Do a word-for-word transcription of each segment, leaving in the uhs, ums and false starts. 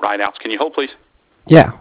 Rideouts. Can you hold, please? Yeah.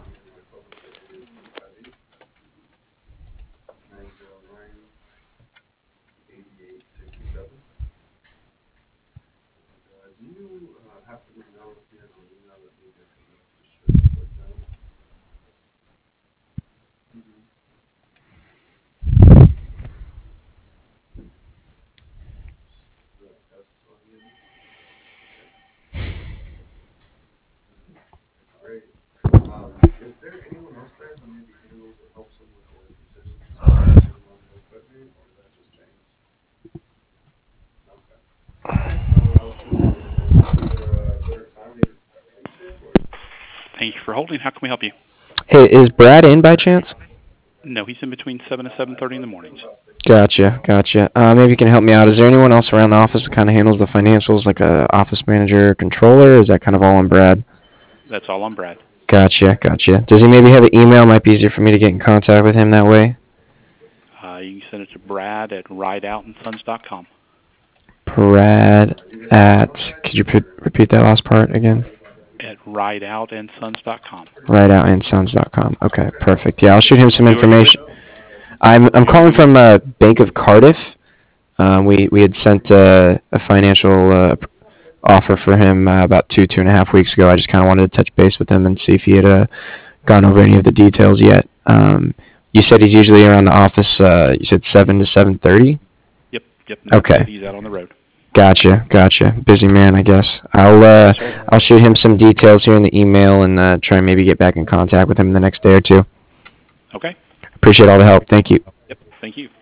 Thank you for holding. How can we help you? Hey, is Brad in by chance? No, he's in between seven and seven thirty in the mornings. Gotcha, gotcha. Uh, maybe you can help me out. Is there anyone else around the office that kind of handles the financials, like a office manager, controller? Or is that kind of all on Brad? That's all on Brad. Gotcha, gotcha. Does he maybe have an email? Might be easier for me to get in contact with him that way. Uh, you can send it to Brad at rideout and sons dot com. Brad at. Could you p- repeat that last part again? At rideout and sons dot com. rideout and sons dot com. Okay, perfect. Yeah, I'll shoot him some Who are you with? information. I'm I'm Who are calling you with? from uh, Bank of Cardiff. Um, we we had sent uh, a financial uh, offer for him uh, about two two and a half weeks ago. I just kind of wanted to touch base with him and see if he had uh, gone over any of the details yet. Um, you said he's usually around the office. Uh, you said seven to seven thirty. Yep, yep. No, Okay. he's out on the road. Gotcha, gotcha. Busy man, I guess. I'll uh, Yes, sir. I'll shoot him some details here in the email and uh, try and maybe get back in contact with him the next day or two. Okay. Appreciate all the help. Thank you. Yep. Thank you.